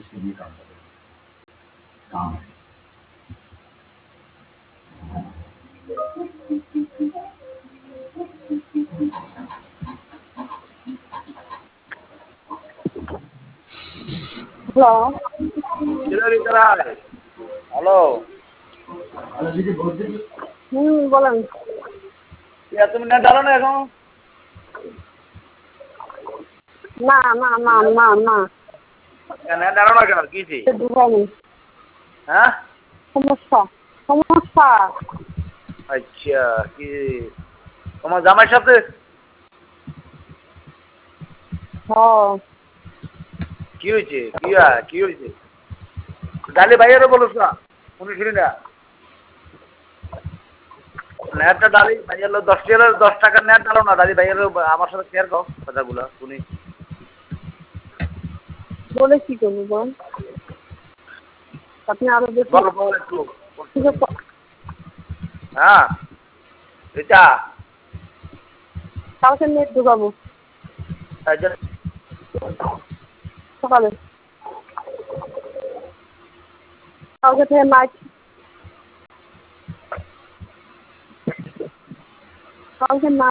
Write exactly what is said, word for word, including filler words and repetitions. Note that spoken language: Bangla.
इसके लिए काम कर रहे हैं, काम है। হ্যালো। হ্যালো। হুম, বলেন। তুমি নেট ডালো না এখন? না না না না না নেট ডালো না কেন? কি ঢুকানি হ্যাঁ? সমস্যা সমস্যা আচ্ছা, কি তোমার জামাইয়ের সাথে? হ্যাঁ। কি হয়েছে? কি কি হয়েছে? গালি ভাইয়ারও বলছ না? শুনি শুনি না। নেটটা ডালি ভাইয়ার দশ টাকা দশ টাকার নেট ডালো না, ডালি ভাইয়ার আমার সাথে শেয়ার করো কথাগুলো শুনি। বলে কি করবো বল? আপনি আরো বেশি গল্প একটু হ্যাঁ এটা কালকে নেট ঢুকাবো সকালে, কালকে থেকে নাইট কালকে না